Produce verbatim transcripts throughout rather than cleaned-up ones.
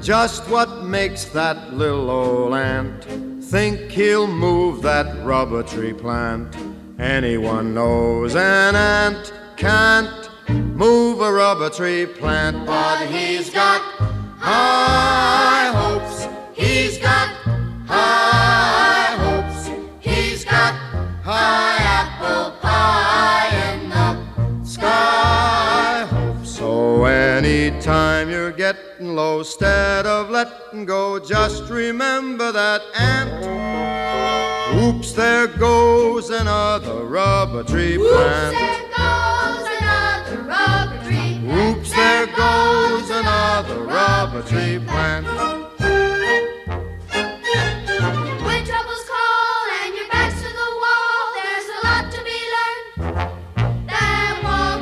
Just what makes that little old ant think he'll move that rubber tree plant? Anyone knows an ant can't move a rubber tree plant, but he's got high hopes. He's got high hopes. He's got high apple pie in the sky hopes. So anytime you're getting low, instead of letting go, just remember that ant. Oops, there goes another rubber tree plant. Oops, there goes another rubber tree plant. Oops, there goes another rubber tree plant. When troubles call and your back's to the wall, there's a lot to be learned that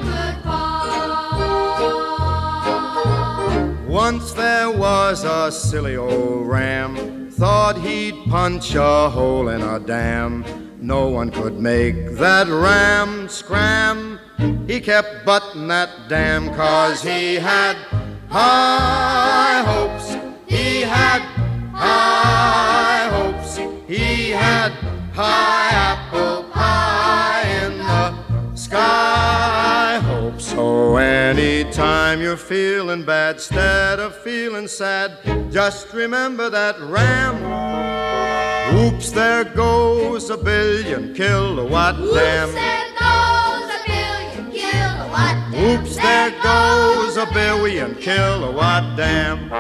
one could fall. Once there was a silly old ram, thought he'd punch a hole in a dam. No one could make that ram scram. He kept butting that dam 'cause he had high hopes. He had high hopes. He had high apple pie in the sky hopes. So anytime you're feeling bad, instead of feeling sad, just remember that ram. Oops, there goes a billion kilowatt dam. Oops, there goes a billion kilowatt dam. Oops, there goes a billion kilowatt dam.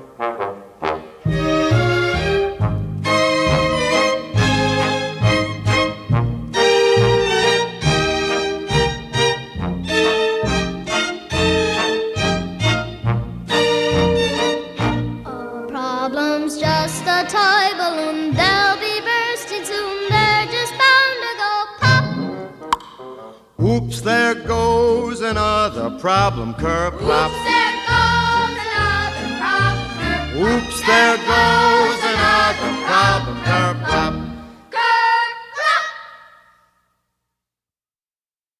A problem's just a toy balloon. They'll be bursting soon. They're just bound to go pop. Oops, there goes another problem, kerplop. Oops, there goes another problem. Oops, there